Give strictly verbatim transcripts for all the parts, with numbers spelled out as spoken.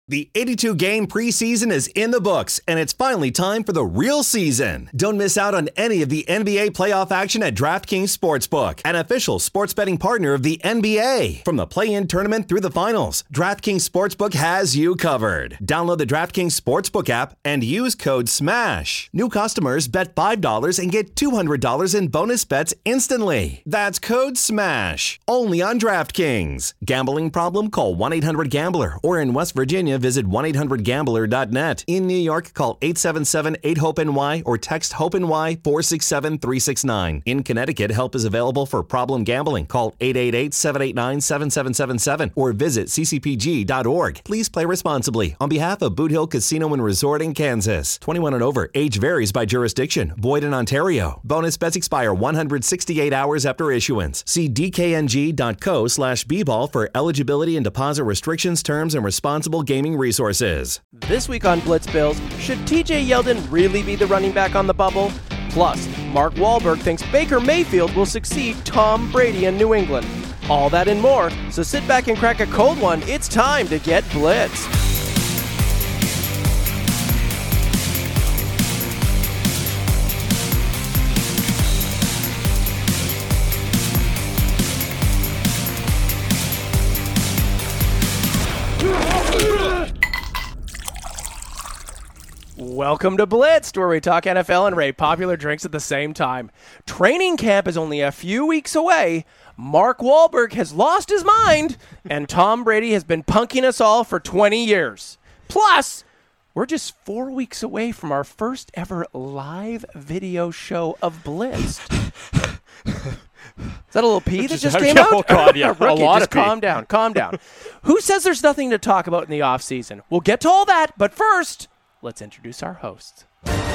The eighty-two game preseason is in the books, and it's finally time for the real season. Don't miss out on any of the N B A playoff action at DraftKings Sportsbook, an official sports betting partner of the N B A. From the play-in tournament through the finals, DraftKings Sportsbook has you covered. Download the DraftKings Sportsbook app and use code SMASH. New customers bet five dollars and get two hundred dollars in bonus bets instantly. That's code SMASH. Only on DraftKings. Gambling problem? Call one eight hundred gambler, or in West Virginia, visit one eight hundred gambler dot net. In New York, call eight seven seven eight hope N Y or text HOPE-NY four six seven three six nine. In Connecticut, help is available for problem gambling. Call eight eight eight seven eight nine seven seven seven seven or visit c c p g dot org. Please play responsibly. On behalf of Boot Hill Casino and Resort in Kansas. twenty-one and over. Age varies by jurisdiction. Void in Ontario. Bonus bets expire one hundred sixty-eight hours after issuance. See d k n g dot co slash b ball for eligibility and deposit restrictions, terms, and responsible gaming resources. This week on Blitz Bills, should T J Yeldon really be the running back on the bubble? Plus, Mark Wahlberg thinks Baker Mayfield will succeed Tom Brady in New England. All that and more, so sit back and crack a cold one. It's time to get blitzed. Welcome to Blitzed, where we talk N F L and rate popular drinks at the same time. Training camp is only a few weeks away. Mark Wahlberg has lost his mind, and Tom Brady has been punking us all for twenty years. Plus, we're just four weeks away from our first ever live video show of Blitzed. Is that a little pee that just came out? Oh, God, yeah. Rookie, a lot just of pee. calm down, calm down. Who says there's nothing to talk about in the offseason? We'll get to all that, but first, let's introduce our hosts.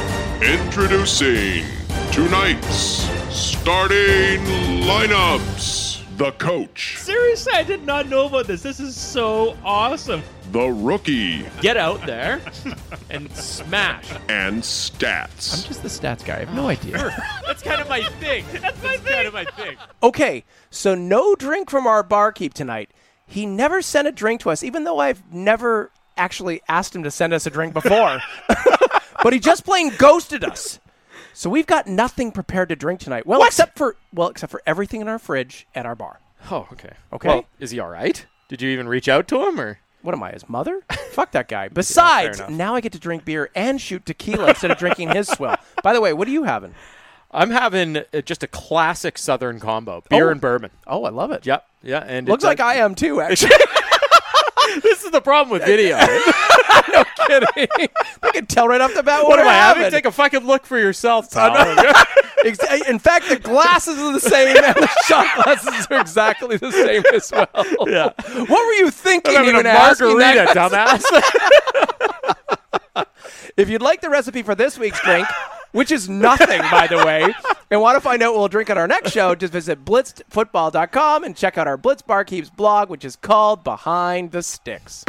Introducing tonight's starting lineups. The coach, Seriously, I did not know about this. This is so awesome. the rookie, Get out there and smash. and stats. I'm just the stats guy. I have no idea. That's kind of my thing. That's my thing. kind of my thing. Okay, so no drink from our barkeep tonight. He never sent a drink to us, even though I've never actually asked him to send us a drink before. But he just plain ghosted us. So we've got nothing prepared to drink tonight. Well, What? except for well, except for everything in our fridge at our bar. Oh, okay. Okay. Well, is he all right? Did you even reach out to him, or? What am I, his mother? Fuck that guy. Besides, enough. now I get to drink beer and shoot tequila instead of drinking his swill. By the way, what are you having? I'm having uh, just a classic Southern combo, beer Oh. and bourbon. Oh, I love it. Yep. Yeah. And Looks it's, like uh, I am too, actually. This is the problem with video. No kidding. They can tell right off the bat what, What am we're I having? having. Take a fucking look for yourself, Tom. Ex- In fact, the glasses are the same, and the shot glasses are exactly the same as well. Yeah. What were you thinking? I'm having even a asking that margarita, dumbass. If you'd like the recipe for this week's drink, which is nothing, by the way, and want to find out what we'll drink on our next show, just visit blitzed football dot com and check out our Blitz Barkeeps blog, which is called Behind the Sticks.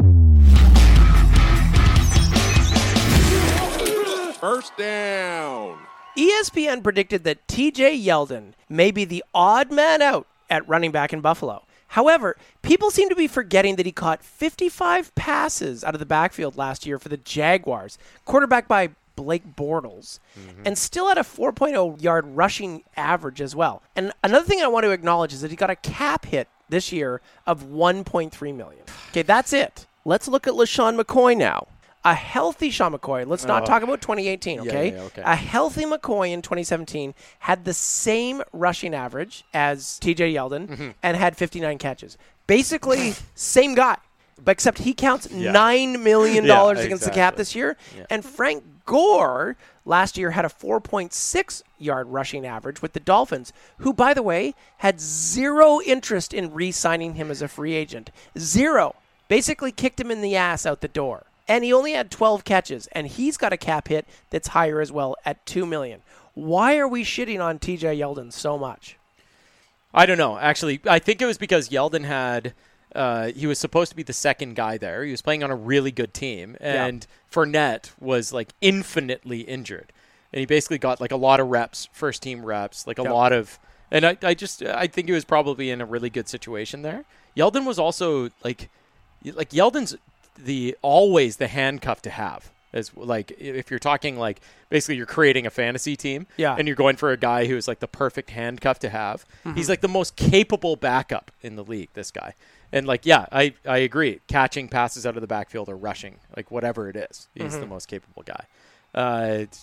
First down. E S P N predicted that T J Yeldon may be the odd man out at running back in Buffalo. However, people seem to be forgetting that he caught fifty-five passes out of the backfield last year for the Jaguars, quarterbacked by Blake Bortles, mm-hmm. and still had a four point oh yard rushing average as well. And another thing I want to acknowledge is that he got a cap hit this year of one point three million dollars. Okay, that's it. Let's look at LaShawn McCoy now. A healthy Sean McCoy, let's not Oh. talk about twenty eighteen, okay? Yeah, yeah, okay? A healthy McCoy in twenty seventeen had the same rushing average as T J Yeldon Mm-hmm. and had fifty-nine catches. Basically, same guy, but except he counts Yeah. nine million dollars Yeah, against the cap exactly. this year. Yeah. And Frank Gore last year had a four point six yard rushing average with the Dolphins, who, by the way, had zero interest in re-signing him as a free agent. Zero. Basically kicked him in the ass out the door. And he only had twelve catches, and he's got a cap hit that's higher as well at two million dollars. Why are we shitting on T J Yeldon so much? I don't know. Actually, I think it was because Yeldon had uh, he was supposed to be the second guy there. He was playing on a really good team, and yeah. Fournette was like infinitely injured, and he basically got like a lot of reps, first team reps, like a yeah. lot of. And I, I just I think he was probably in a really good situation there. Yeldon was also like, like Yeldon's the always the handcuff to have. As like if you're talking like basically you're creating a fantasy team Yeah. and you're going for a guy who's like the perfect handcuff to have. Mm-hmm. He's like the most capable backup in the league, this guy. And like, yeah, I, I agree. Catching passes out of the backfield or rushing, like whatever it is, he's Mm-hmm. the most capable guy. Uh, it's,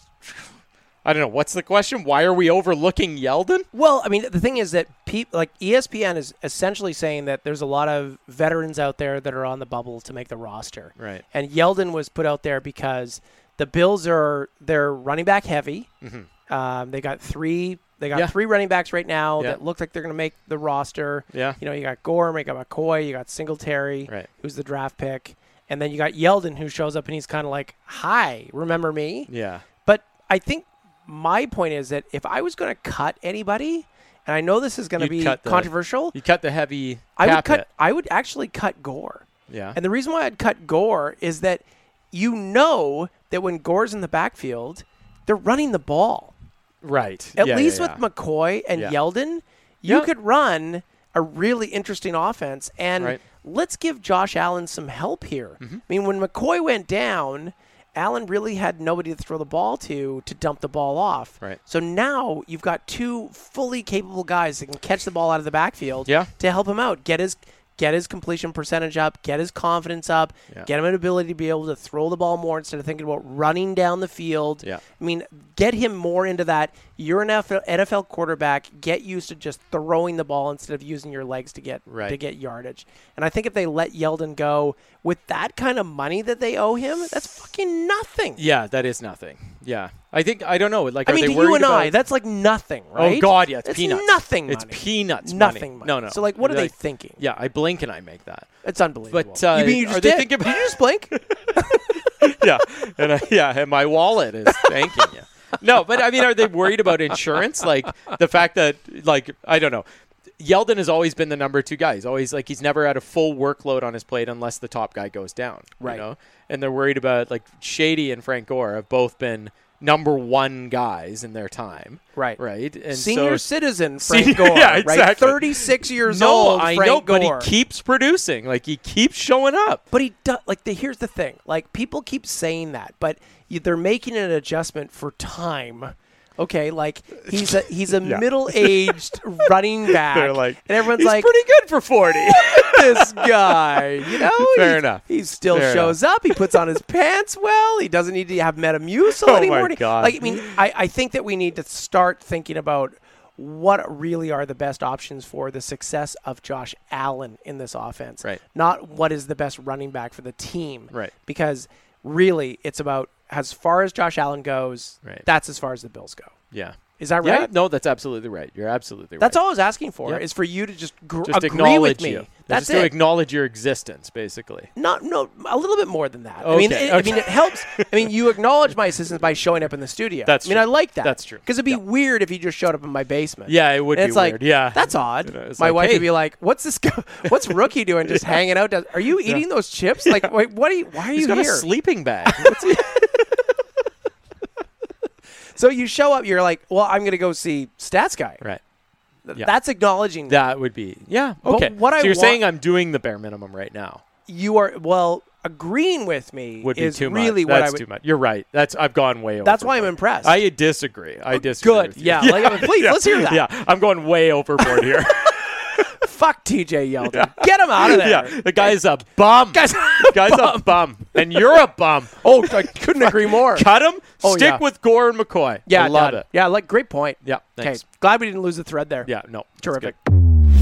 I don't know. What's the question? Why are we overlooking Yeldon? Well, I mean, the thing is that peop, like E S P N is essentially saying that there's a lot of veterans out there that are on the bubble to make the roster. Right. And Yeldon was put out there because the Bills are they're running back heavy. Mm-hmm. Um, they got three. They got Yeah. three running backs right now Yeah. that look like they're going to make the roster. Yeah. You know, you got Gorm, you got McCoy, you got Singletary, Right. who's the draft pick, and then you got Yeldon, who shows up and he's kind of like, "Hi, remember me?" Yeah. But I think my point is that if I was going to cut anybody, and I know this is going to You'd be cut the- controversial, You cut the heavy I would cap cut. hit. I would actually cut Gore. Yeah. And the reason why I'd cut Gore is that you know that when Gore's in the backfield, they're running the ball. Right. At Yeah, least yeah, with yeah. McCoy and Yeah. Yeldon, you Yeah. could run a really interesting offense. And Right. let's give Josh Allen some help here. Mm-hmm. I mean, when McCoy went down, Allen really had nobody to throw the ball to to dump the ball off. Right. So now you've got two fully capable guys that can catch the ball out of the backfield Yeah. to help him out, get his get his completion percentage up, get his confidence up, Yeah. get him an ability to be able to throw the ball more instead of thinking about running down the field. Yeah. I mean, get him more into that. You're an N F L quarterback. Get used to just throwing the ball instead of using your legs to get Right. to get yardage. And I think if they let Yeldon go with that kind of money that they owe him, that's fucking nothing. Yeah, that is nothing. Yeah. I think, I don't know. Like, I are mean, they to worried you and about, I, that's like nothing, right? Oh, God, yeah. It's, It's peanuts. nothing It's money. peanuts Nothing money. money. No, no. So, like, what are they Like, thinking? Yeah, I blink and I make that. It's unbelievable. But, uh, you mean you are just they did? thinking about- Did you just blink? yeah, and I, yeah, and my wallet is thanking you. No, but I mean, are they worried about insurance? Like the fact that, like, I don't know. Yeldon has always been the number two guy. He's always like he's never had a full workload on his plate unless the top guy goes down. Right. You know? And they're worried about like Shady and Frank Gore have both been number one guys in their time. Right. Right. And Senior so, citizen Frank Senior- Gore, yeah, right? exactly. thirty-six years no, old, I Frank know, but Gore. he keeps producing. Like he keeps showing up. But he does. Like, the, here's the thing. Like, people keep saying that, but you, they're making an adjustment for time. Okay, like he's a he's a Yeah. middle-aged running back. They're like, and everyone's he's like, pretty good for forty. this guy, you know? Fair he, enough. He still Fair shows up. He puts on his pants well. He doesn't need to have Metamucil Oh, my anymore. God. Like, I mean, I, I think that we need to start thinking about what really are the best options for the success of Josh Allen in this offense. Right. Not what is the best running back for the team. Right. Because really, it's about as far as Josh Allen goes, Right. that's as far as the Bills go. Yeah. Is that Yeah, right? no, that's absolutely right. You're absolutely right. That's all I was asking for, Yeah. is for you to just, gr- Just agree acknowledge with me. you. That's just to it. acknowledge your existence, basically. Not no, a little bit more than that. I mean, Okay, it, I okay. mean, it helps. I mean, you acknowledge my assistance by showing up in the studio. That's I mean, true. I like that. That's true. Because it'd be Yeah. weird if you just showed up in my basement. Yeah, it would And be it's like, weird. Yeah. that's odd. You know, it's my like, wife hey. would be like, "What's this? Go- what's Rookie doing? Just hanging out? Does- Are you eating those chips? Like, wait, what are you? Why are He's you got here?" a sleeping bag. What's he- So you show up. You're like, "Well, I'm going to go see Stats Guy." right. Th- Yeah. That's acknowledging That would be. Yeah. But Okay. what so I you're want- saying I'm doing the bare minimum right now. you are. Well, agreeing with me Would be is too really much. what That's I would. too much. You're right. That's I've gone way over. That's why I'm impressed. I disagree. I disagree. Good. with you. Yeah. Like, I mean, please, Yeah. let's hear that. Yeah. I'm going way overboard here. Fuck T J Yeldon. Get him out of there. yeah. The guy's a bum. Guy's guy's a bum. And you're a bum. Oh, I couldn't agree more. Cut him. Oh, Stick yeah. with Gore and McCoy. Yeah, I love done. it. Yeah, like great point. Yeah. Okay, Thanks. glad we didn't lose the thread there. Yeah. No. that's Terrific. good.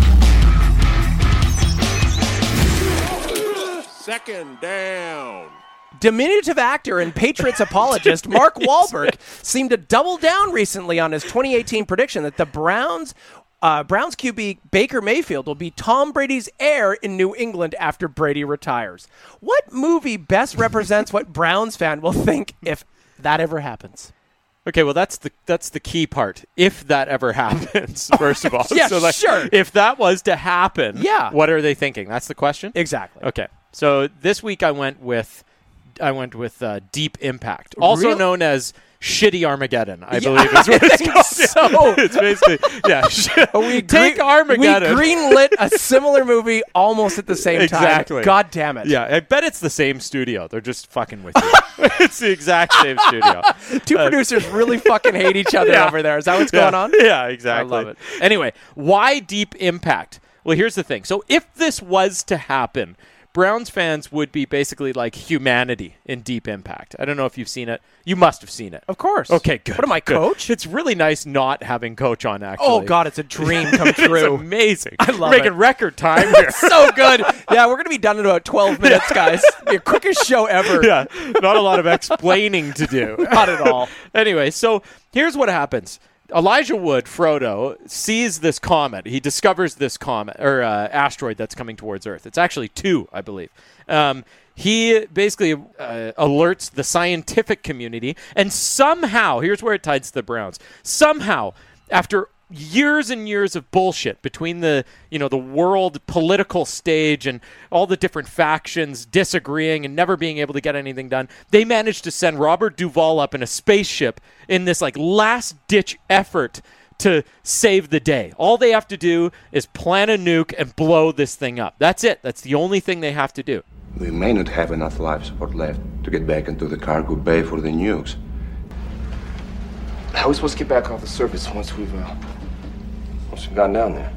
Second down. Diminutive actor and Patriots apologist Mark Wahlberg seemed to double down recently on his twenty eighteen prediction that the Browns uh, Browns Q B Baker Mayfield will be Tom Brady's heir in New England after Brady retires. What movie best represents what Browns fan will think if that ever happens? Okay, well that's the that's the key part. If that ever happens, first of all, Yeah, so like, sure. If that was to happen, Yeah. what are they thinking? That's the question. Exactly. Okay, so this week I went with I went with uh, Deep Impact, also Real- known as Shitty Armageddon, I Yeah, believe is what I it's think called. so. It's basically, yeah. We Take green- Armageddon. We greenlit a similar movie almost at the same Exactly. time. God damn it. Yeah, I bet it's the same studio. They're just fucking with you. It's the exact same studio. Two Uh, producers really fucking hate each other Yeah. over there. Is that what's yeah. going on? Yeah, exactly. I love it. Anyway, why Deep Impact? Well, here's the thing. So if this was to happen, Browns fans would be basically like humanity in Deep Impact. I don't know if you've seen it. You must have seen it. Of course. Okay, good. What am I, good. Coach? It's really nice not having Coach on, actually. Oh, God, it's a dream come It's true. amazing. I love We're making it. record time here. So good. Yeah, we're going to be done in about twelve minutes, guys. The quickest show ever. Yeah, not a lot of explaining to do. Not at all. Anyway, so here's what happens. Elijah Wood, Frodo, sees this comet. He discovers this comet or uh, asteroid that's coming towards Earth. It's actually two, I believe. Um, he basically uh, alerts the scientific community, and somehow, here's where it ties to the Browns. Somehow, after years and years of bullshit between the, you know, the world political stage and all the different factions disagreeing and never being able to get anything done, they managed to send Robert Duvall up in a spaceship in this like last ditch effort to save the day. All they have to do is plant a nuke and blow this thing up. That's it. That's the only thing they have to do. We may not have enough life support left to get back into the cargo bay for the nukes. How are we supposed to get back off the surface once we've, uh, once we've gotten down there?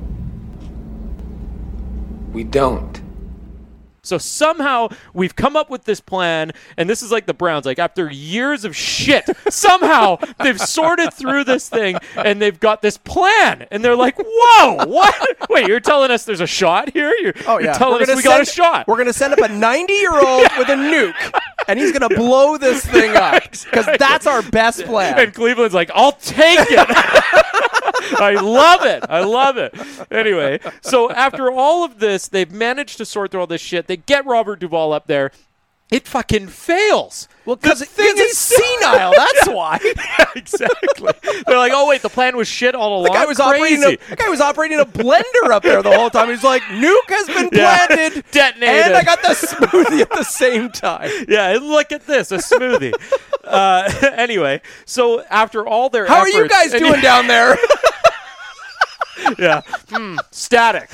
We don't. So somehow we've come up with this plan, and this is like the Browns. Like after years of shit, somehow they've sorted through this thing, and they've got this plan. And they're like, "Whoa, what? Wait, you're telling us there's a shot here? You're, Oh, you're yeah. telling We're us gonna we got a send- shot?" We're going to send up a ninety-year-old with a nuke, and he's going to blow this thing up because that's our best plan. And Cleveland's like, "I'll take it." I love it. I love it. Anyway, so after all of this, they've managed to sort through all this shit. They get Robert Duvall up there. It fucking fails. Well, because thing he's is- senile. That's why. Yeah, exactly. They're like, "Oh wait, the plan was shit all along." The guy was Crazy. operating. A, the guy was operating a blender up there the whole time. He's like, "Nuke has been Yeah. planted, Detonated. and I got the smoothie at the same time." Yeah, and look at this, a smoothie. uh, anyway, so after all their How are efforts, you guys and doing down there? Yeah, hmm, static.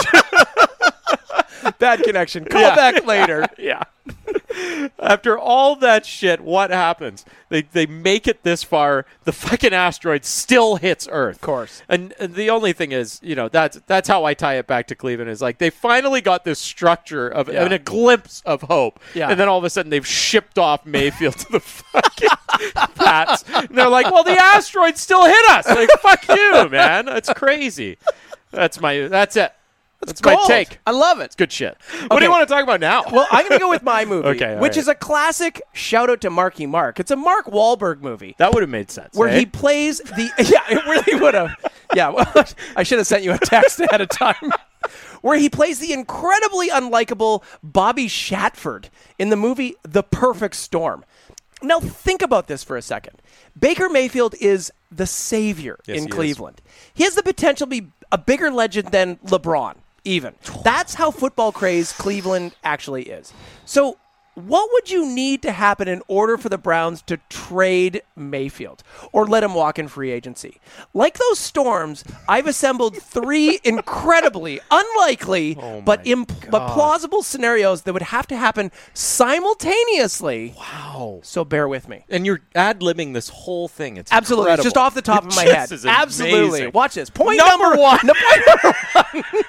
Bad connection. Call Yeah. back later. Yeah. After all that shit, what happens? They they make it this far. The fucking asteroid still hits Earth. Of course. And, and the only thing is, you know, that's that's how I tie it back to Cleveland is like they finally got this structure of Yeah. and a glimpse of hope. Yeah. And then all of a sudden they've shipped off Mayfield to the fucking Pats. And they're like, "Well, the asteroid still hit us." Like, fuck you, man. That's crazy. That's my that's it. That's my Gold. take. I love it. Good shit. What Okay. do you want to talk about now? Well, I'm going to go with my movie, Okay, all which right. is a classic shout out to Marky Mark. It's a Mark Wahlberg movie That would have made sense. where eh? he plays the. Yeah, it really would have. Yeah, well, I should have sent you a text ahead of time. Where he plays the incredibly unlikable Bobby Shatford in the movie The Perfect Storm. Now, think about this for a second. Baker Mayfield is the savior Yes, in he is. Cleveland. He has the potential to be a bigger legend than LeBron, even. That's how football crazed Cleveland actually is. So, what would you need to happen in order for the Browns to trade Mayfield or let him walk in free agency? Like those storms, I've assembled three incredibly unlikely Oh but my imp- but plausible scenarios that would have to happen simultaneously. Wow. So bear with me. And you're ad-libbing this whole thing. It's Absolutely. It's incredible. just off the top It of my just head. is Absolutely. amazing. Watch this. Point Number number, one. No, point number one.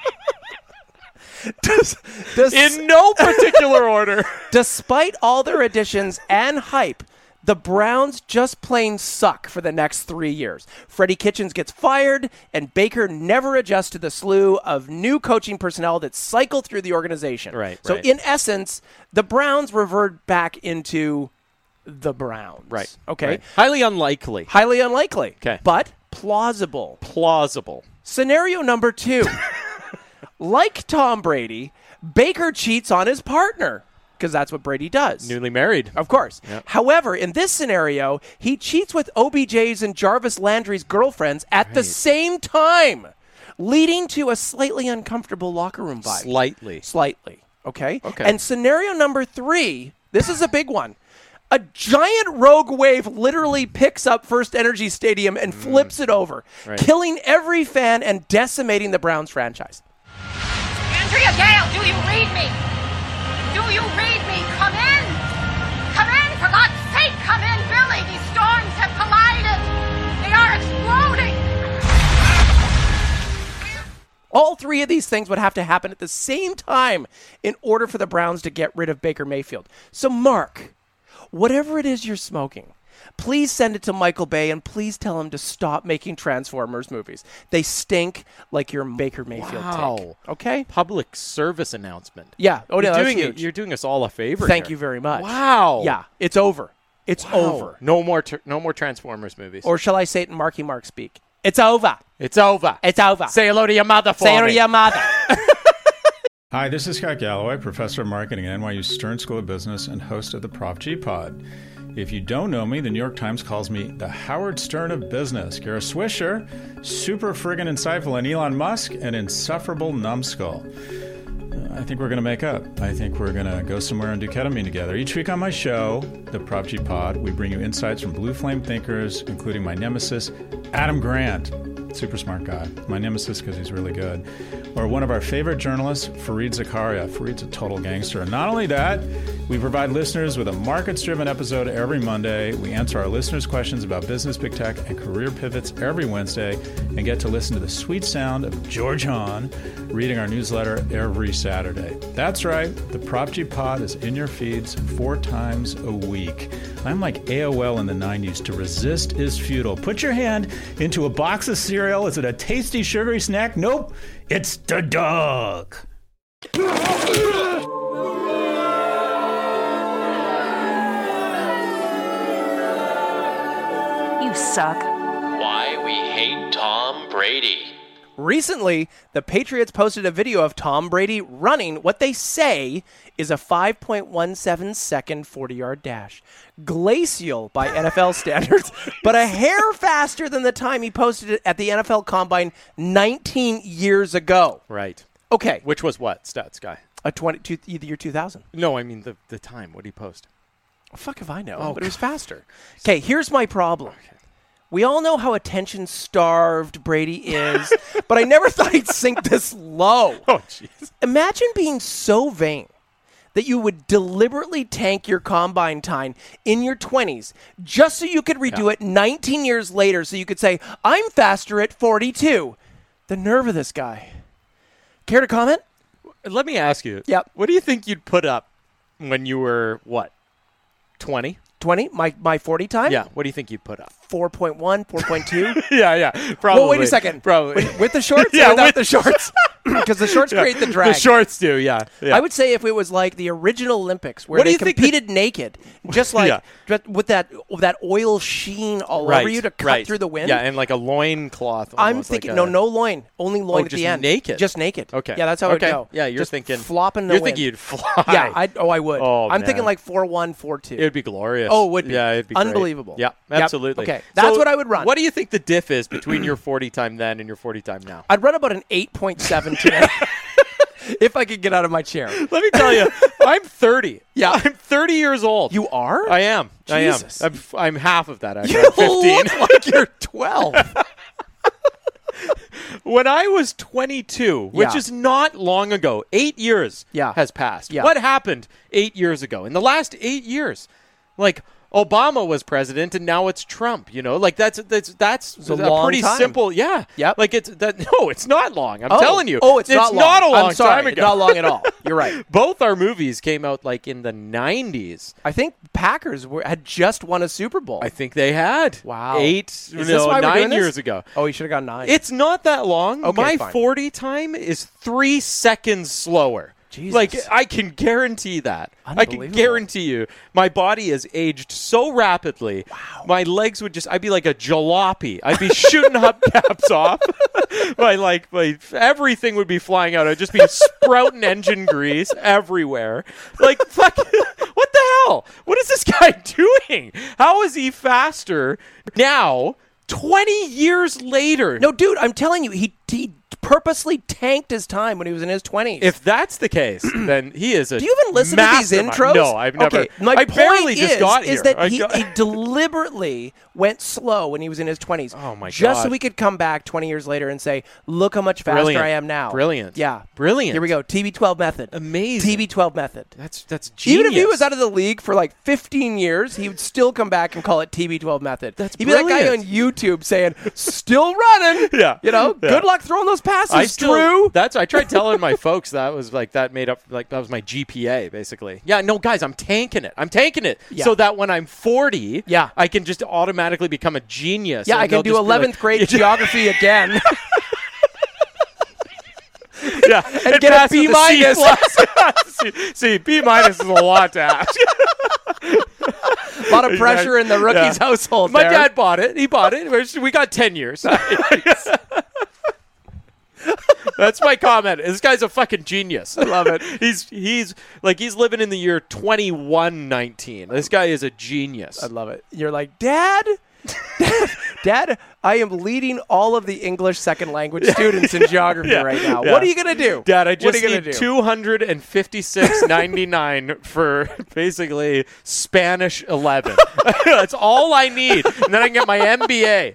Does, does, In no particular order. despite all their additions and hype, the Browns just plain suck for the next three years. Freddie Kitchens gets fired, and Baker never adjusts to the slew of new coaching personnel that cycle through the organization. Right, So, right. in essence, the Browns revert back into the Browns. Right. Okay. Right. Highly unlikely. Highly unlikely. 'Kay. But plausible. Plausible. Scenario number two. Like Tom Brady, Baker cheats on his partner because that's what Brady does. Newly married. Of course. Yep. However, in this scenario, he cheats with O B J's and Jarvis Landry's girlfriends at the same time, leading to a slightly uncomfortable locker room vibe. Slightly. Slightly. Okay? Okay. And scenario number three, this is a big one. A giant rogue wave literally picks up First Energy Stadium and flips mm. it over, right. killing every fan and decimating the Browns franchise. Andrea Gale, do you read me? Do you read me? Come in! Come in, for God's sake, come in, Billy! These storms have collided! They are exploding! All three of these things would have to happen at the same time in order for the Browns to get rid of Baker Mayfield. So, Mark, whatever it is you're smoking, please send it to Michael Bay and please tell him to stop making Transformers movies. They stink like your Baker Mayfield wow. tank. Okay? Public service announcement. Yeah. Oh, you're yeah, doing that's huge. It, you're doing us all a favor. Thank here. you very much. Wow. Yeah, it's over. It's wow. over. No more ter- no more Transformers movies. Or shall I say it in Marky Mark speak? It's over. It's over. It's over. Say hello to your mother for Say hello me. to your mother. Hi, this is Scott Galloway, professor of marketing at N Y U Stern School of Business and host of the Prop G Pod. If you don't know me, the New York Times calls me the Howard Stern of business. Kara Swisher, super friggin' insightful, and Elon Musk, an insufferable numbskull. I think we're going to make up. I think we're going to go somewhere and do ketamine together. Each week on my show, the Prop G Pod, we bring you insights from blue flame thinkers, including my nemesis, Adam Grant. Super smart guy. My nemesis because he's really good. Or one of our favorite journalists, Fareed Zakaria. Fareed's a total gangster. And not only that, we provide listeners with a markets-driven episode every Monday. We answer our listeners' questions about business, big tech, and career pivots every Wednesday, and get to listen to the sweet sound of George Hahn reading our newsletter every Saturday. That's right. The Prop G Pod is in your feeds four times a week. I'm like A O L in the nineties. To resist is futile. Put your hand into a box of cereal. Is it a tasty, sugary snack? Nope. It's the dog. You suck. Why we hate Tom Brady. Recently, the Patriots posted a video of Tom Brady running what they say is a five point one seven second forty-yard dash. Glacial by N F L standards, but a hair faster than the time he posted it at the N F L Combine nineteen years ago. Right. Okay. Which was what, Stats Guy? A twenty, two, the year two thousand. No, I mean the, the time. What did he post? Fuck if I know, oh, but it was faster. Okay, here's my problem. Okay. We all know how attention-starved Brady is, but I never thought he'd sink this low. Oh, jeez. Imagine being so vain that you would deliberately tank your combine time in your twenties just so you could redo yeah. it nineteen years later so you could say, I'm faster at forty-two. The nerve of this guy. Care to comment? Let me ask you. Yep. What do you think you'd put up when you were, what, twenty? twenty? My my forty time? Yeah. What do you think you'd put up? four point one, four point two? yeah, yeah. Probably. Well, wait a second. Probably. With, with the shorts yeah, or without with the shorts? Because the shorts yeah, create the drag. The shorts do, yeah, yeah. I would say if it was like the original Olympics where what they do you competed think naked, just like yeah. just with that with that oil sheen all right, over you to cut right. through the wind. Yeah, and like a loin cloth. I'm thinking, like no, a, no loin. Only loin oh, at just the end. naked? Just naked. Okay. Yeah, that's how okay. it would go. Yeah, you're just thinking. flopping the You're wind. thinking you'd fly. Yeah, I'd, oh, I would. Oh, I'm man. thinking like four one, four two. It would be glorious. Oh, it would be. Yeah, it'd be unbelievable. Great. Yeah, absolutely. Yep. Okay, that's so what I would run. What do you think the diff is between your forty time then and your forty time now? I'd run about an eight point seven today. If I could get out of my chair. Let me tell you, I'm thirty. Yeah. I'm thirty years old. You are? I am. Jesus. I am. I'm, I'm half of that, actually. You I'm fifteen. look like you're twelve. When I was twenty-two, which Yeah. is not long ago, eight years Yeah. has passed. Yeah. What happened eight years ago? In the last eight years, like Obama was president, and now it's Trump. You know, like that's that's that's It's a a long pretty time. simple. Yeah. Yep. Like it's that. No, it's not long. I'm Oh. telling you. Oh, it's, not long. not a long I'm sorry, time ago. Not long at all. You're right. Both our movies came out like in the nineties. I think Packers were, had just won a Super Bowl. I think they had. Wow. Eight, Is no, this why we're nine doing this? years ago. Oh, you should have gone nine. It's not that long. Okay, My fine. forty time is three seconds slower. Jesus. Like, I can guarantee that. I can Unbelievable. guarantee you. My body has aged so rapidly. Wow. My legs would just, I'd be like a jalopy. I'd be shooting hubcaps off. my, like, my, everything would be flying out. I'd just be sprouting engine grease everywhere. Like, fuck, what the hell? What is this guy doing? How is he faster now, twenty years later? No, dude, I'm telling you, he he purposely tanked his time when he was in his twenties. If that's the case, then he is a Do you even listen to these mastermind. intros? No, I've never. Okay, my I point barely is, just got is here. that I he, got- he deliberately went slow when he was in his twenties. Oh, my Just so God. we could come back twenty years later and say, look how much faster Brilliant. I am now. Brilliant. Yeah. Brilliant. Here we go. T B twelve method. Amazing. T B twelve method. That's that's genius. Even if he was out of the league for like fifteen years, he would still come back and call it T B twelve method. That's He'd be that guy on brilliant. YouTube saying, still running. Yeah. You know, Yeah. good luck throwing those passes, I still, Drew. That's I tried telling my folks that was like that made up like that was my G P A basically. Yeah, no guys, I'm tanking it. I'm tanking it Yeah. so that when I'm forty, Yeah. I can just automatically become a genius. Yeah, and I can they'll do just be eleventh like, grade geography again. yeah, and, get a pass with B C minus. plus. see, see, B minus is a lot to ask. A lot of pressure in the rookie's Yeah. household. My there. dad bought it. He bought it. We're- We got ten years. That's my comment. This guy's a fucking genius. I love it. He's he's like he's living in the year twenty-one nineteen. This guy is a genius. I love it. You're like, Dad, Dad, Dad, I am leading all of the English second language students in geography Yeah, right now. yeah. What are you gonna do? Dad, I what just are you gonna need do? two hundred and fifty-six ninety-nine for basically Spanish eleven. That's all I need, and then I can get my M B A.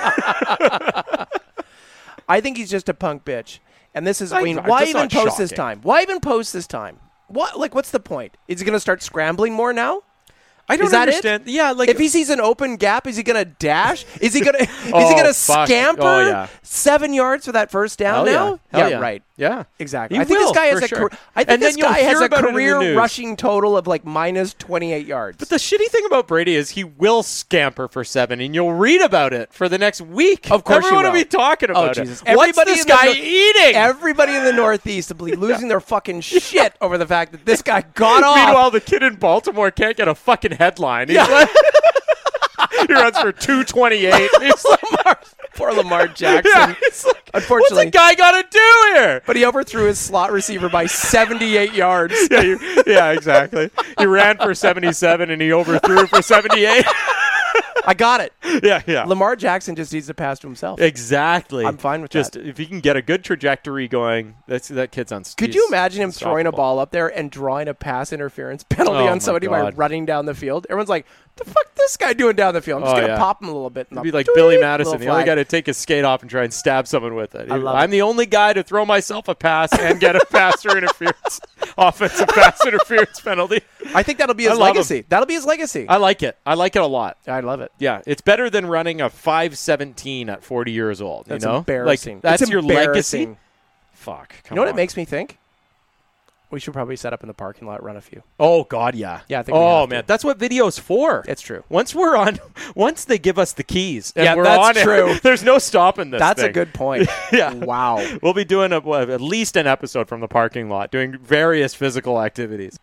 I think he's just a punk bitch. And this is, I I- mean, that's why even not post this shocking. time? Why even post this time? What, like, what's the point? Is he going to start scrambling more now? I don't Is that understand. it? Yeah, like if he sees an open gap, is he going to dash? Is he going to? Is Oh, he going to fuck. scamper Oh, yeah. seven yards for that first down Hell now? yeah. Hell yeah, yeah. right. Yeah, Exactly. He I think will, this guy has for a. sure. Car- I think And then this you'll guy has hear a about it in the career news. rushing total of like minus twenty-eight yards. But the shitty thing about Brady is he will scamper for seven, and you'll read about it for the next week. Of course you everyone will. be talking about Oh, Jesus. it. What's Everybody this in the guy Nor- eating? Everybody in the Northeast will be losing their fucking shit over the fact that this guy got off. Meanwhile, the kid in Baltimore can't get a fucking headline. He's like, he runs for two twenty-eight. He's like, Poor Lamar Jackson. yeah, it's like, Unfortunately. what's a guy got to do here? But he overthrew his slot receiver by seventy-eight yards. Yeah, you, yeah, exactly. He ran for seventy-seven and he overthrew for seventy-eight. I got it. yeah, yeah. Lamar Jackson just needs to pass to himself. Exactly. I'm fine with Just that. if he can get a good trajectory going, that's that kid's on. Could you imagine him throwing a ball up there and drawing a pass interference penalty Oh, on my somebody by God. running down the field? Everyone's like, the fuck this guy doing down the field? I'm just Oh, going to yeah. pop him a little bit. And It'd I'll be like tweet, Billy little Madison. The only flag. guy to take his skate off and try and stab someone with it. I love I'm it. the only guy to throw myself a pass and get a passer interference, offensive pass interference penalty. I think that'll be I his love him. legacy. That'll be his legacy. I like it. I like it a lot. I love it. Yeah, it's better than running a five seventeen at forty years old. That's you know, embarrassing. Like, that's It's your legacy. embarrassing. Fuck. You know what it makes me think? We should probably set up in the parking lot, run a few. Oh God, yeah. Yeah, I think we Oh have to. man, that's what video's for. It's true. Once we're on, once they give us the keys, and Yeah, we're that's on it, true. there's no stopping this. That's a thing. good point. Yeah. Wow. We'll be doing a, well, at least an episode from the parking lot, doing various physical activities.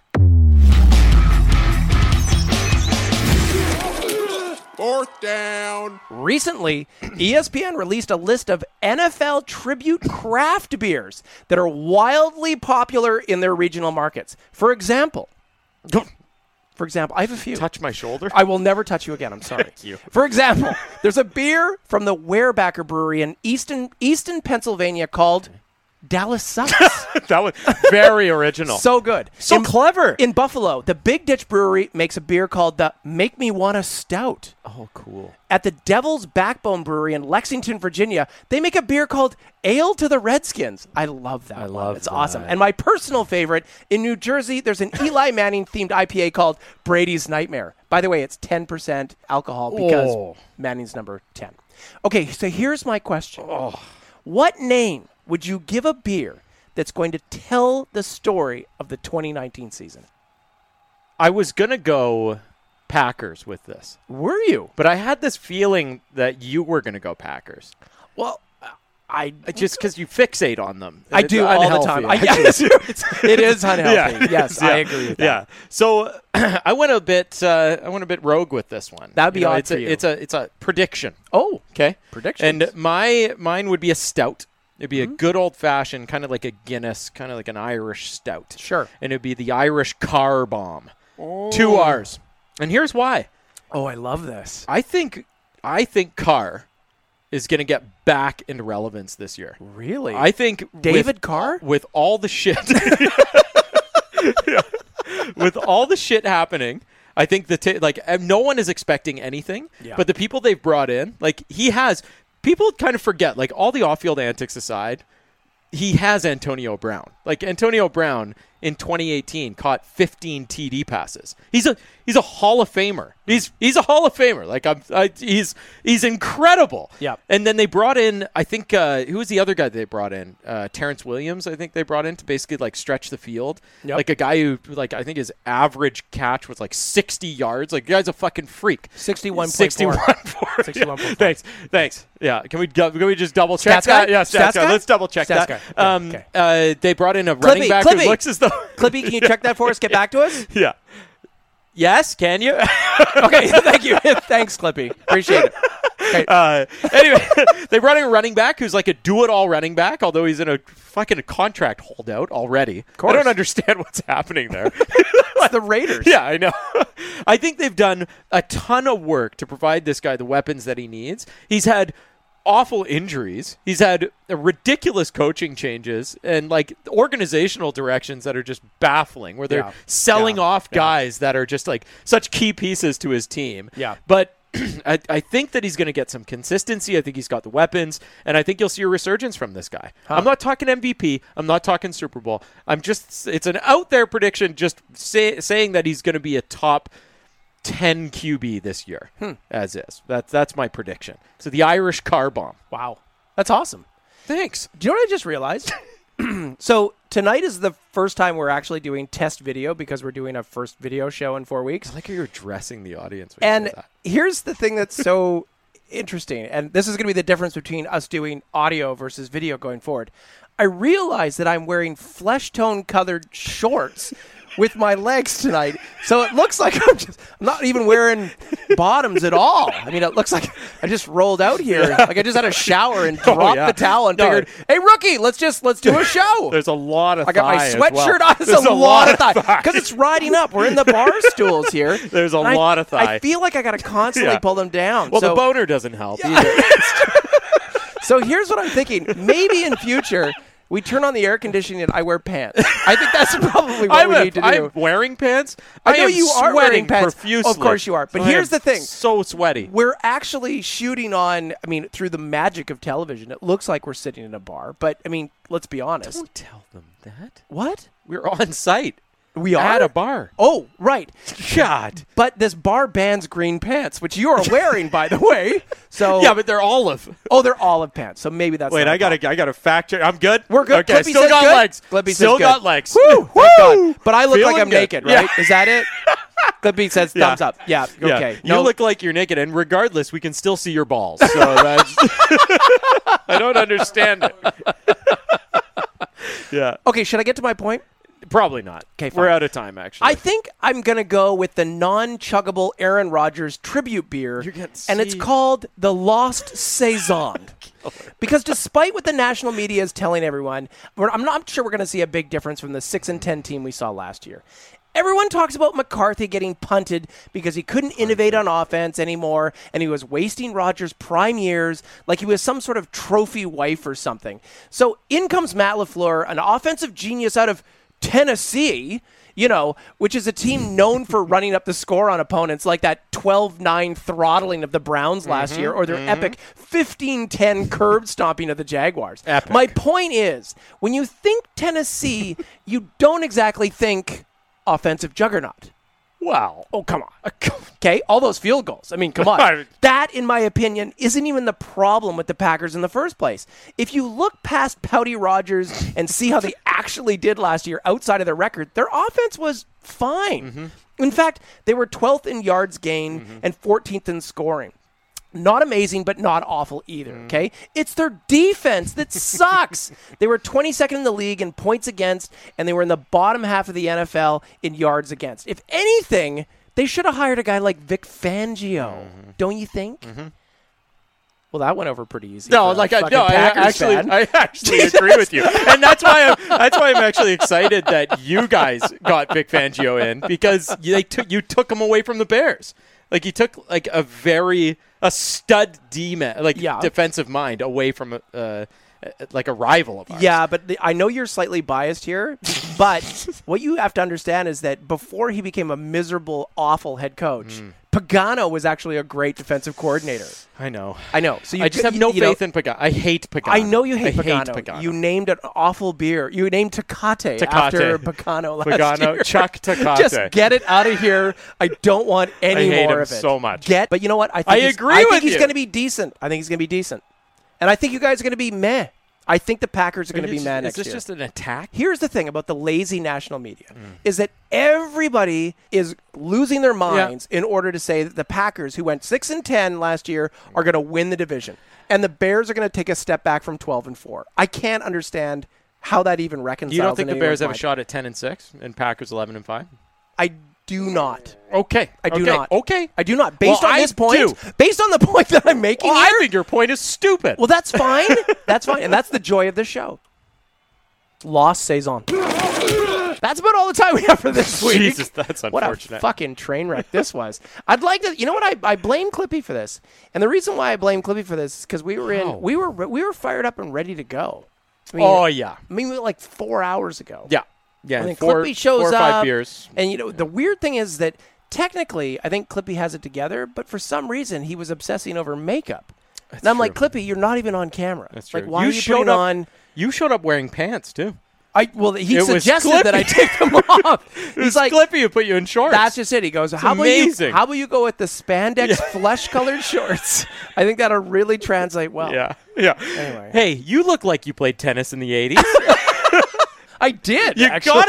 Fourth down. Recently, E S P N released a list of N F L tribute craft beers that are wildly popular in their regional markets. For example, for example, I have a few. Touch my shoulder. I will never touch you again. I'm sorry. Thank you. For example, there's a beer from the Werebacker Brewery in Easton, Easton, Pennsylvania called Dallas Sucks. That was very original. So good. So in, clever. In Buffalo, the Big Ditch Brewery makes a beer called the Make Me Wanna Stout. oh, cool. At the Devil's Backbone Brewery in Lexington, Virginia, they make a beer called Ale to the Redskins. I love that. I love It's that. awesome. And my personal favorite, in New Jersey, there's an Eli Manning themed I P A called Brady's Nightmare. By the way, it's ten percent alcohol because Oh. Manning's number ten. Okay, so here's my question. Oh. What name would you give a beer that's going to tell the story of the twenty nineteen season? I was gonna go Packers with this, Were you? but I had this feeling that you were gonna go Packers. Well, I Just because you fixate on them. I It's do all the time. I, unhealthy. yes, it's, it is unhealthy. Yeah. Yes, Yeah. I agree with that. Yeah. So I went a bit. Uh, I went a bit rogue with this one. That'd be You know, odd it's for a, you. It's a it's a prediction. Oh, Okay. predictions. And my mine would be a stout. It'd be Mm-hmm. a good old fashioned, kind of like a Guinness, kind of like an Irish stout. Sure. And it'd be the Irish Car Bomb. Two R's. And here's why. oh, I love this. I think I think Carr is going to get back into relevance this year. Really? I think David with, Carr? with all the shit yeah. with all the shit happening, I think the t- like no one is expecting anything, yeah. but the people they've brought in, like he has people kind of forget, like all the off-field antics aside, he has Antonio Brown. Like Antonio Brown in twenty eighteen caught fifteen T D passes. He's a he's a Hall of Famer. He's he's a Hall of Famer. Like I'm I, he's he's incredible. Yeah. And then they brought in, I think uh, who was the other guy they brought in? Uh, Terrence Williams. I think they brought in to basically like stretch the field. Yep. Like a guy who like I think his average catch was like sixty yards. Like the guy's a fucking freak. sixty-one point four. sixty-one point four. sixty-one point four. Thanks. Thanks. Yeah. Can we can we just double check Stats guy? that? Yeah. Stats, Stats guy. guy? Let's double check Stats that. guy. Yeah, Um, okay. uh, they brought in a running Clippy, back Clippy. who looks as though Clippy, can you check that for us? Get back to us? Yeah. Yes, can you? Okay, thank you. Thanks, Clippy. Appreciate it. Okay. Uh, anyway, they brought in a running back who's like a do-it-all running back, although he's in a fucking contract holdout already. course. I don't understand what's happening there. It's the Raiders. Yeah, I know. I think they've done a ton of work to provide this guy the weapons that he needs. He's had awful injuries. He's had ridiculous coaching changes and like organizational directions that are just baffling, where they're Yeah. selling Yeah. off Yeah. guys that are just like such key pieces to his team. Yeah. But I, I think that he's going to get some consistency. I think he's got the weapons, and I think you'll see a resurgence from this guy. Huh. I'm not talking M V P. I'm not talking Super Bowl. I'm just, it's an out there prediction, just say, saying that he's going to be a top ten Q B this year, Hmm. as is. That's that's my prediction. So the Irish car bomb. Wow. That's awesome. Thanks. Do you know what I just realized? So tonight is the first time we're actually doing test video because we're doing a first video show in four weeks. I like how you're addressing the audience when you And say that. here's the thing that's so interesting, and this is going to be the difference between us doing audio versus video going forward. I realize that I'm wearing flesh tone colored shorts with my legs tonight, so it looks like I'm just I'm not even wearing bottoms at all. I mean, it looks like I just rolled out here, yeah. like I just had a shower and dropped oh, yeah. the towel and no. figured, "Hey, rookie, let's just let's do a show." There's a lot of I got my thigh as sweatshirt well. on. There's, There's a, a lot, lot of thigh thigh. because it's riding up. We're in the bar stools here. There's a and lot I, of thigh. I feel like I got to constantly Yeah. pull them down. Well, so, the boner doesn't help Yeah. either. So here's what I'm thinking. Maybe in future, we turn on the air conditioning and I wear pants. I think that's probably what I'm, we a, need to do. I'm wearing pants. I know am you are sweating wearing pants. profusely. Of course you are. But I here's am the thing. So sweaty. We're actually shooting on, I mean, through the magic of television. It looks like we're sitting in a bar. But, I mean, let's be honest. Don't tell them that. What? We're on site. We are? At a bar. Oh, right. God. But this bar bans green pants, which you are wearing, by the way. So Yeah, but they're olive. oh, they're olive pants. So maybe that's Wait, not I a gotta, problem. I gotta fact check. I'm good. We're good. Okay, Clippy still says got good. legs. Clippy still says got good. legs. Woo, Thank woo. God. But I look Feeling like I'm good. naked, Yeah. right? Is that it? Clippy says Yeah. thumbs up. Yeah. Yeah. Okay. You No- look like you're naked, and regardless, we can still see your balls. So that's I don't understand it. Yeah, Okay. Should I get to my point? probably not. 'Kay, fine. We're out of time, actually. I think I'm gonna go with the non-chuggable Aaron Rodgers tribute beer, You're gonna and it's see- called the Lost Saison. Because despite what the national media is telling everyone, we're, I'm not sure we're going to see a big difference from the six and ten team we saw last year. Everyone talks about McCarthy getting punted because he couldn't innovate on offense anymore, and he was wasting Rodgers' prime years like he was some sort of trophy wife or something. So in comes Matt LaFleur, an offensive genius out of Tennessee, you know, which is a team known for running up the score on opponents, like that twelve nine throttling of the Browns last Mm-hmm, year, or their epic fifteen ten curb stomping of the Jaguars. Epic. My point is, when you think Tennessee, you don't exactly think offensive juggernaut. wow. Oh, come on. Okay, all those field goals. I mean, come on. That, in my opinion, isn't even the problem with the Packers in the first place. If you look past Pouty Rodgers and see how they actually did last year outside of their record, their offense was fine. Mm-hmm. In fact, they were twelfth in yards gained Mm-hmm. and fourteenth in scoring. Not amazing, but not awful either, okay? It's their defense that sucks. They were twenty-second in the league in points against, and they were in the bottom half of the N F L in yards against. If anything, they should have hired a guy like Vic Fangio, don't you think? Well, that went over pretty easy. No, for a like I fucking no, I Packers actually, fan. I actually agree with you, and that's why I'm, that's why I'm actually excited that you guys got Vic Fangio in because they took you took him away from the Bears. Like you took like a very a stud D man, like Yeah. defensive mind away from uh, like a rival of ours. Yeah, but the, I know you're slightly biased here, but what you have to understand is that before he became a miserable, awful head coach, Mm. Pagano was actually a great defensive coordinator. I know. I know. So you I just c- have no you know- faith in Pagano. I hate Pagano. I know you hate I Pagano. Hate Pagano. You named an awful beer. You named Tecate, Tecate. after Pagano last Pagano, year. Chuck Tecate. Just get it out of here. I don't want any I hate more him of it. so much. Get, but you know what? I think I he's, agree I think with he's you. going to be decent. I think he's going to be decent, and I think you guys are going to be meh. I think the Packers are going to be meh Is next this year. just an attack? Here's the thing about the lazy national media is that everybody is losing their minds in order to say that the Packers, who went six and ten last year, are going to win the division, and the Bears are going to take a step back from twelve and four. I can't understand how that even reconciles. You don't think in the Bears anyone's have a mind. shot at ten and six and Packers eleven and five? I do not. Okay, I do okay. not. Okay, I do not. Based Well, on I this point, do. based on the point that I'm making Well, here, I think your point is stupid. well, that's fine. That's fine, and that's the joy of this show. Lost saison. That's about all the time we have for this week. Jesus, that's What a unfortunate. fucking train wreck this was. I'd like to, you know what? I, I blame Clippy for this, and the reason why I blame Clippy for this is because we were How? in, we were we were fired up and ready to go. I mean, oh yeah, I mean, we were like four hours ago. yeah, yeah. And then four, Clippy shows four or five up, beers. and you know the weird thing is that technically I think Clippy has it together, but for some reason he was obsessing over makeup. and I'm like, true. Clippy, you're not even on camera. That's true. Like, why you are you showed putting up, on? You showed up wearing pants too. I well, he It was suggested that I Clippy. take them off. It He's was like, Clippy who put you in shorts. that's just it. He goes, how about you? amazing. How about you go with the spandex flesh-colored shorts? I think that'll really translate well. yeah, yeah. Anyway. Hey, you look like you played tennis in the eighties. I did. you actually.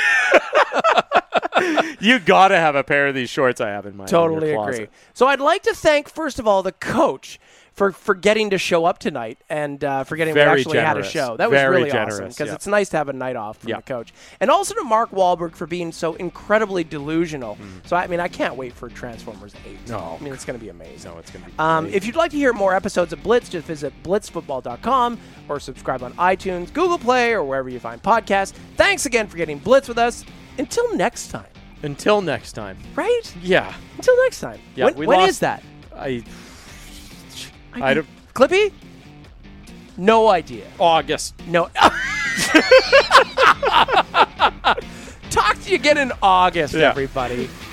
gotta. You gotta have a pair of these shorts I have in my in Totally your agree. closet. So I'd like to thank, first of all, the coach for, for getting to show up tonight and uh, for getting Very we actually had a generous. show. That was Very really awesome generous, because yeah. it's nice to have a night off from Yeah. the coach. And also to Mark Wahlberg for being so incredibly delusional. So, I mean, I can't wait for Transformers eight. Mm. No. I mean, it's going to be amazing. No, it's gonna be. Um, great. if you'd like to hear more episodes of Blitz, just visit blitz football dot com or subscribe on iTunes, Google Play, or wherever you find podcasts. Thanks again for getting Blitz with us. Until next time. Until next time. Right? Yeah. Until next time. Yeah, when we when lost- is that? I. I don't. Clippy? No idea. August. No. Talk to you again in August, Yeah. everybody.